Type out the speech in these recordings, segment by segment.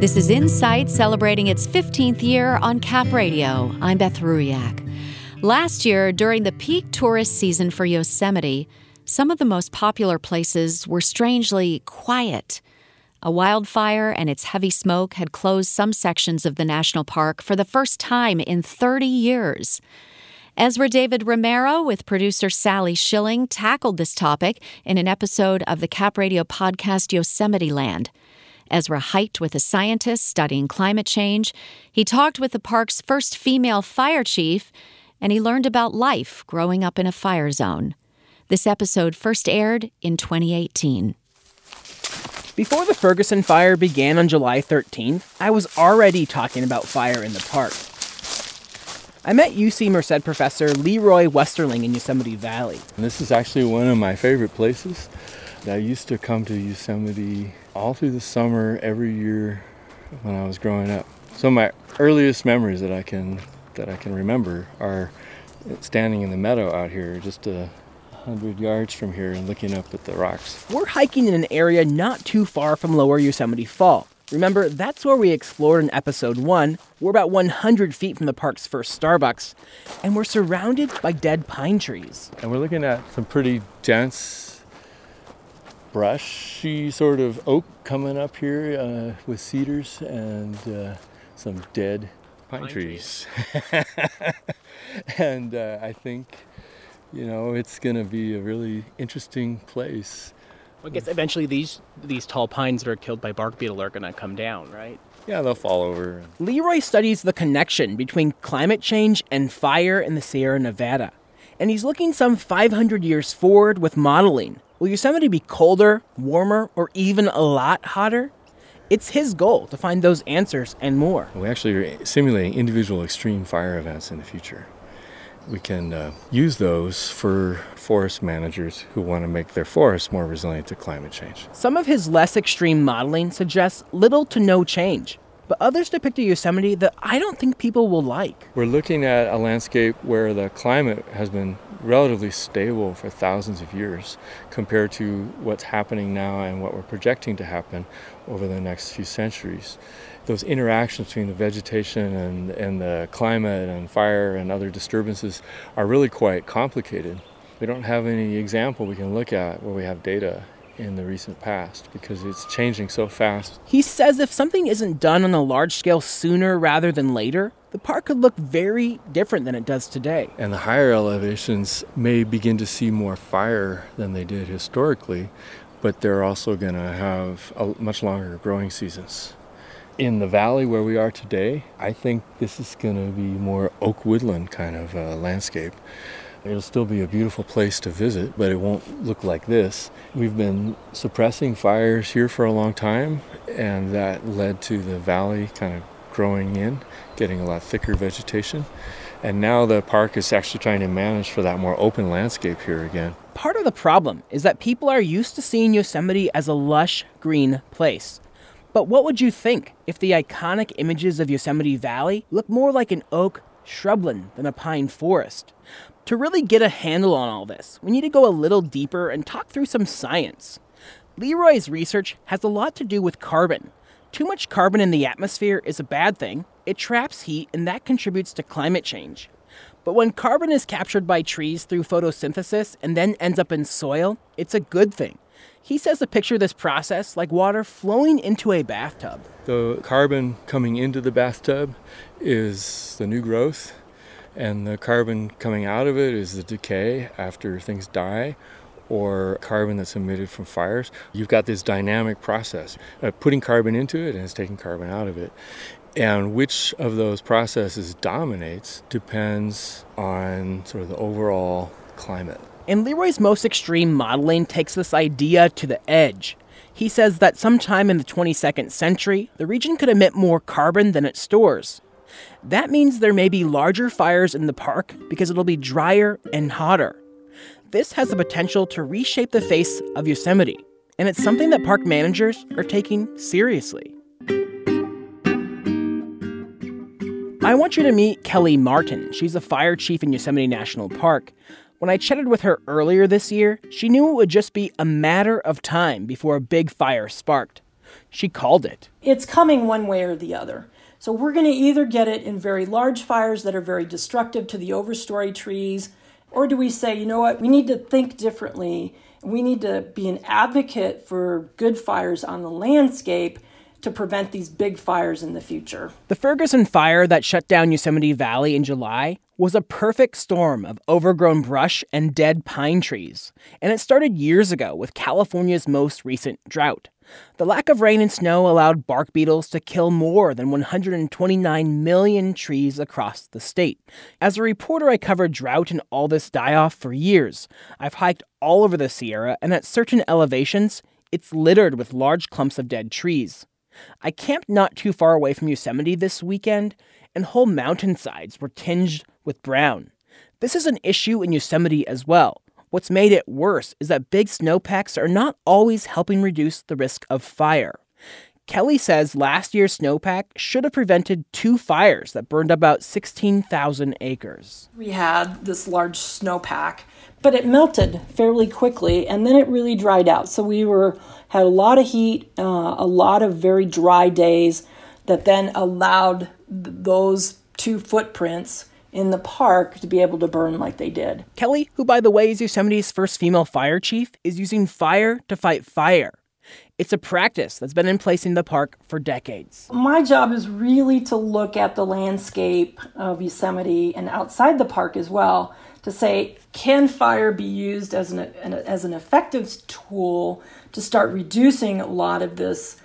This is Insight, celebrating its 15th year on Cap Radio. I'm Beth Ruyak. Last year, during the peak tourist season for Yosemite, some of the most popular places were strangely quiet. A wildfire and its heavy smoke had closed some sections of the national park for the first time in 30 years. Ezra David Romero with producer Sally Schilling tackled this topic in an episode of the Cap Radio podcast Yosemite Land. Ezra hiked with a scientist studying climate change. He talked with the park's first female fire chief, and he learned about life growing up in a fire zone. This episode first aired in 2018. Before the Ferguson fire began on July 13th, I was already talking about fire in the park. I met UC Merced professor Leroy Westerling in Yosemite Valley. This is actually one of my favorite places. I used to come to Yosemite all through the summer every year when I was growing up. Some of my earliest memories that I can remember are standing in the meadow out here, just 100 yards from here, and looking up at the rocks. We're hiking in an area not too far from Lower Yosemite Fall. Remember, that's where we explored in episode 1. We're about 100 feet from the park's first Starbucks, and we're surrounded by dead pine trees. And we're looking at some pretty dense, brushy sort of oak coming up here with cedars and some dead pine trees. And I think, it's going to be a really interesting place. Well, I guess eventually these tall pines that are killed by bark beetle are going to come down, right? Yeah, they'll fall over. Leroy studies the connection between climate change and fire in the Sierra Nevada. And he's looking some 500 years forward with modeling. Will Yosemite be colder, warmer, or even a lot hotter? It's his goal to find those answers and more. We actually are simulating individual extreme fire events in the future. We can use those for forest managers who want to make their forests more resilient to climate change. Some of his less extreme modeling suggests little to no change, but others depict a Yosemite that I don't think people will like. We're looking at a landscape where the climate has been relatively stable for thousands of years compared to what's happening now and what we're projecting to happen over the next few centuries. Those interactions between the vegetation and the climate and fire and other disturbances are really quite complicated. We don't have any example we can look at where we have data in the recent past because it's changing so fast. He says if something isn't done on a large scale sooner rather than later, the park could look very different than it does today. And the higher elevations may begin to see more fire than they did historically, but they're also going to have much longer growing seasons. In the valley where we are today, I think this is going to be more oak woodland kind of landscape. It'll still be a beautiful place to visit, but it won't look like this. We've been suppressing fires here for a long time, and that led to the valley kind of growing in, getting a lot thicker vegetation. And now the park is actually trying to manage for that more open landscape here again. Part of the problem is that people are used to seeing Yosemite as a lush, green place. But what would you think if the iconic images of Yosemite Valley look more like an oak shrubland than a pine forest? To really get a handle on all this, we need to go a little deeper and talk through some science. Leroy's research has a lot to do with carbon. Too much carbon in the atmosphere is a bad thing. It traps heat, and that contributes to climate change. But when carbon is captured by trees through photosynthesis and then ends up in soil, it's a good thing. He says to picture this process like water flowing into a bathtub. The carbon coming into the bathtub is the new growth, and the carbon coming out of it is the decay after things die, or carbon that's emitted from fires. You've got this dynamic process. Putting carbon into it and it's taking carbon out of it. And which of those processes dominates depends on sort of the overall climate. And Leroy's most extreme modeling takes this idea to the edge. He says that sometime in the 22nd century, the region could emit more carbon than it stores. That means there may be larger fires in the park because it'll be drier and hotter. This has the potential to reshape the face of Yosemite, and it's something that park managers are taking seriously. I want you to meet Kelly Martin. She's a fire chief in Yosemite National Park. When I chatted with her earlier this year, she knew it would just be a matter of time before a big fire sparked. She called it. It's coming one way or the other. So we're going to either get it in very large fires that are very destructive to the overstory trees, or do we say, you know what, we need to think differently. We need to be an advocate for good fires on the landscape to prevent these big fires in the future. The Ferguson fire that shut down Yosemite Valley in July was a perfect storm of overgrown brush and dead pine trees, and it started years ago with California's most recent drought. The lack of rain and snow allowed bark beetles to kill more than 129 million trees across the state. As a reporter, I covered drought and all this die-off for years. I've hiked all over the Sierra, and at certain elevations, it's littered with large clumps of dead trees. I camped not too far away from Yosemite this weekend, and whole mountainsides were tinged with brown. This is an issue in Yosemite as well. What's made it worse is that big snowpacks are not always helping reduce the risk of fire. Kelly says last year's snowpack should have prevented 2 fires that burned about 16,000 acres. We had this large snowpack, but it melted fairly quickly, and then it really dried out. So we had a lot of heat, a lot of very dry days that then allowed those 2 footprints in the park to be able to burn like they did. Kelly, who by the way is Yosemite's first female fire chief, is using fire to fight fire. It's a practice that's been in place in the park for decades. My job is really to look at the landscape of Yosemite and outside the park as well to say, can fire be used as an effective tool to start reducing a lot of this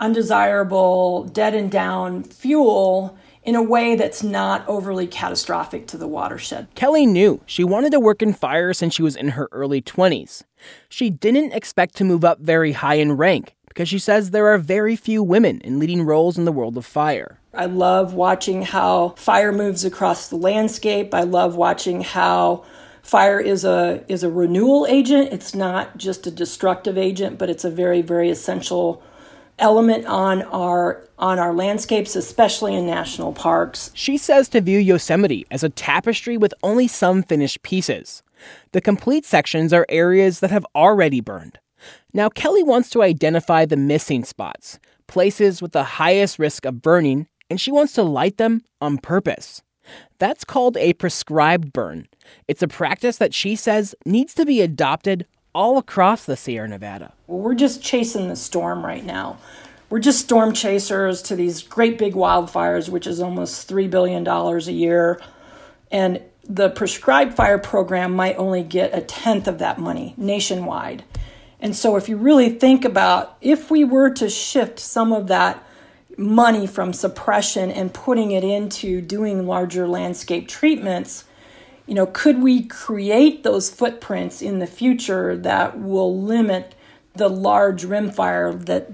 undesirable dead and down fuel in a way that's not overly catastrophic to the watershed. Kelly knew she wanted to work in fire since she was in her early 20s. She didn't expect to move up very high in rank because she says there are very few women in leading roles in the world of fire. I love watching how fire moves across the landscape. I love watching how fire is a renewal agent. It's not just a destructive agent, but it's a very, very essential element on our landscapes, especially in national parks. She says to view Yosemite as a tapestry with only some finished pieces. The complete sections are areas that have already burned. Now, Kelly wants to identify the missing spots, places with the highest risk of burning, and she wants to light them on purpose. That's called a prescribed burn. It's a practice that she says needs to be adopted all across the Sierra Nevada. Well, we're just chasing the storm right now. We're just storm chasers to these great big wildfires, which is almost $3 billion a year. And the prescribed fire program might only get 1/10 of that money nationwide. And so if you really think about if we were to shift some of that money from suppression and putting it into doing larger landscape treatments, could we create those footprints in the future that will limit the large rim fire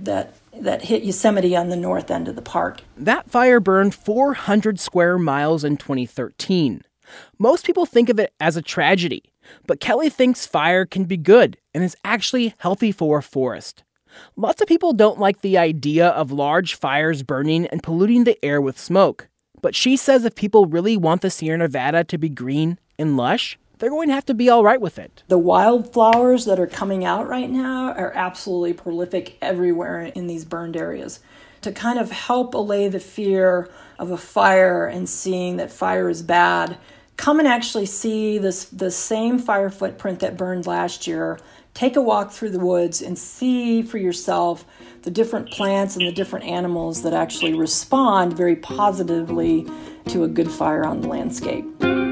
that hit Yosemite on the north end of the park? That fire burned 400 square miles in 2013. Most people think of it as a tragedy, but Kelly thinks fire can be good and is actually healthy for a forest. Lots of people don't like the idea of large fires burning and polluting the air with smoke. But she says if people really want the Sierra Nevada to be green and lush, they're going to have to be all right with it. The wildflowers that are coming out right now are absolutely prolific everywhere in these burned areas. To kind of help allay the fear of a fire and seeing that fire is bad, come and actually see the same fire footprint that burned last year. Take a walk through the woods and see for yourself the different plants and the different animals that actually respond very positively to a good fire on the landscape.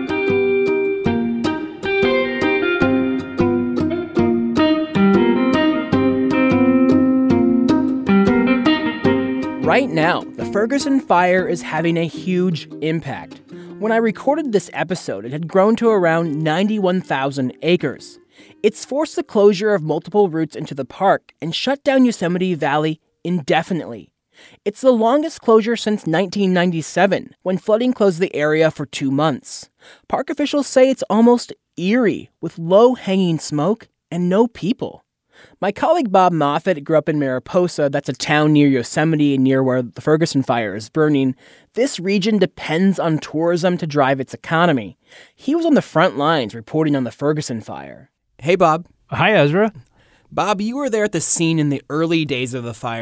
Right now, the Ferguson fire is having a huge impact. When I recorded this episode, it had grown to around 91,000 acres. It's forced the closure of multiple routes into the park and shut down Yosemite Valley indefinitely. It's the longest closure since 1997, when flooding closed the area for 2 months. Park officials say it's almost eerie, with low-hanging smoke and no people. My colleague Bob Moffett grew up in Mariposa, that's a town near Yosemite and near where the Ferguson fire is burning. This region depends on tourism to drive its economy. He was on the front lines reporting on the Ferguson fire. Hey, Bob. Hi, Ezra. Bob, you were there at the scene in the early days of the fire.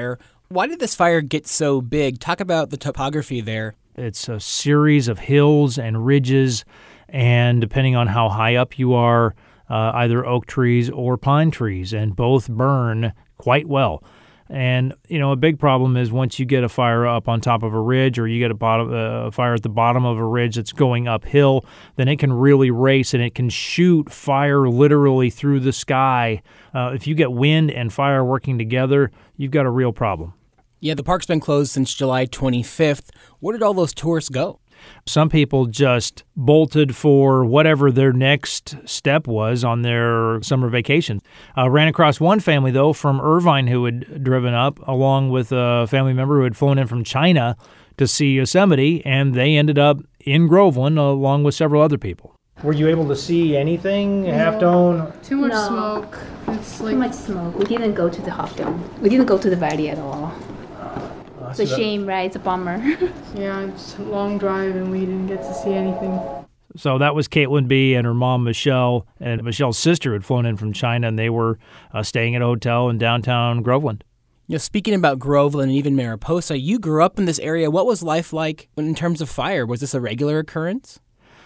Why did this fire get so big? Talk about the topography there. It's a series of hills and ridges, and depending on how high up you are, either oak trees or pine trees, and both burn quite well. And, a big problem is once you get a fire up on top of a ridge, or you get a fire at the bottom of a ridge that's going uphill, then it can really race and it can shoot fire literally through the sky. If you get wind and fire working together, you've got a real problem. Yeah, the park's been closed since July 25th. Where did all those tourists go? Some people just bolted for whatever their next step was on their summer vacation. Ran across one family, though, from Irvine who had driven up, along with a family member who had flown in from China to see Yosemite, and they ended up in Groveland along with several other people. Were you able to see anything, Half Dome? Too much smoke. It's too much smoke. We didn't go to the Half Dome. We didn't go to the valley at all. It's a shame, right? It's a bummer. Yeah, it's a long drive and we didn't get to see anything. So that was Caitlin B. and her mom, Michelle, and Michelle's sister had flown in from China, and they were staying at a hotel in downtown Groveland. Speaking about Groveland and even Mariposa, you grew up in this area. What was life like in terms of fire? Was this a regular occurrence?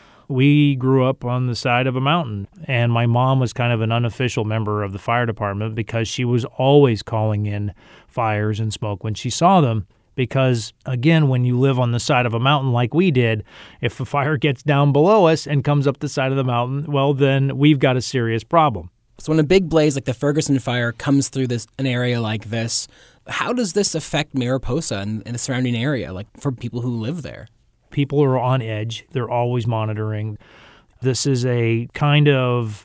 We grew up on the side of a mountain, and my mom was kind of an unofficial member of the fire department because she was always calling in fires and smoke when she saw them. Because, again, when you live on the side of a mountain like we did, if a fire gets down below us and comes up the side of the mountain, well, then we've got a serious problem. So when a big blaze like the Ferguson fire comes through an area like this, how does this affect Mariposa and the surrounding area, like for people who live there? People are on edge. They're always monitoring. This is a kind of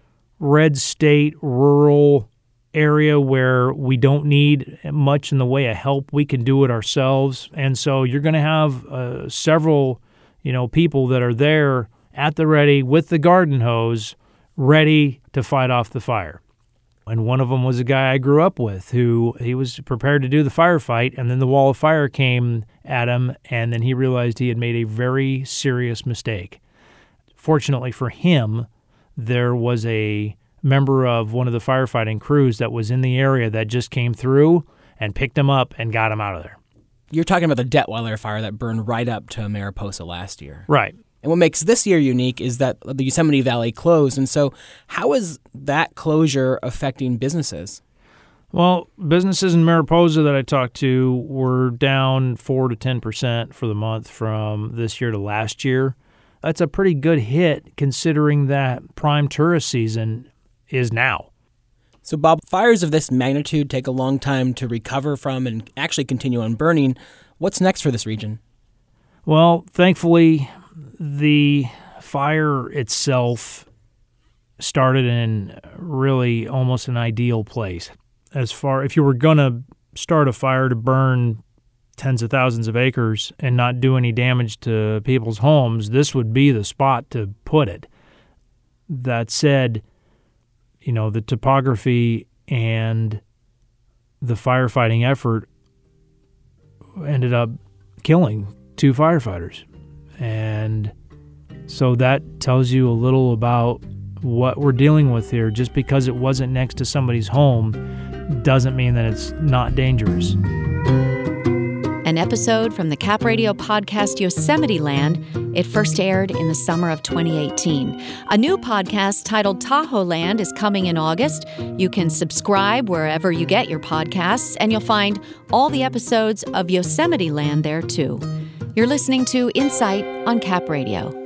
red state, rural area where we don't need much in the way of help. We can do it ourselves. And so you're going to have several, people that are there at the ready with the garden hose, ready to fight off the fire. And one of them was a guy I grew up with who he was prepared to do the firefight, and then the wall of fire came at him, and then he realized he had made a very serious mistake. Fortunately for him, there was a member of one of the firefighting crews that was in the area that just came through and picked him up and got him out of there. You're talking about the Detweiler fire that burned right up to Mariposa last year. Right. And what makes this year unique is that the Yosemite Valley closed. And so how is that closure affecting businesses? Well, businesses in Mariposa that I talked to were down 4 to 10% for the month from this year to last year. That's a pretty good hit considering that prime tourist season is now. So, Bob, fires of this magnitude take a long time to recover from and actually continue on burning. What's next for this region? Well, thankfully, the fire itself started in really almost an ideal place. If you were going to start a fire to burn tens of thousands of acres and not do any damage to people's homes, this would be the spot to put it. That said, the topography and the firefighting effort ended up killing 2 firefighters. And so that tells you a little about what we're dealing with here. Just because it wasn't next to somebody's home doesn't mean that it's not dangerous. An episode from the Cap Radio podcast Yosemite Land. It first aired in the summer of 2018. A new podcast titled Tahoe Land is coming in August. You can subscribe wherever you get your podcasts, and you'll find all the episodes of Yosemite Land there, too. You're listening to Insight on Cap Radio.